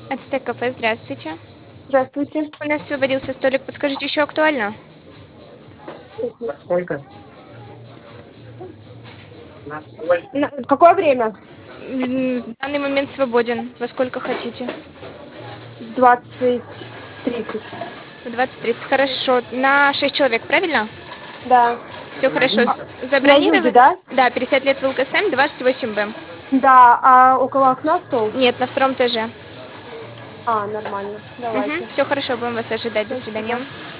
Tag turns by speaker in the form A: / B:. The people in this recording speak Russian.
A: Ацтек кафе, здравствуйте.
B: Здравствуйте.
A: У нас освободился столик, подскажите, еще актуально?
B: Сколько? В какое время?
A: В данный момент свободен, во сколько хотите.
B: 20:30.
A: В 20:30, хорошо. На 6 человек, правильно?
B: Да.
A: Все хорошо.
B: На юге,
A: Забронировали?
B: да?
A: Да, 50 лет в ЛКСМ, 28Б.
B: Да, а около окна стол?
A: Нет, на втором этаже.
B: А, нормально. Давайте.
A: Все хорошо, будем вас ожидать. До свидания.
B: Спасибо.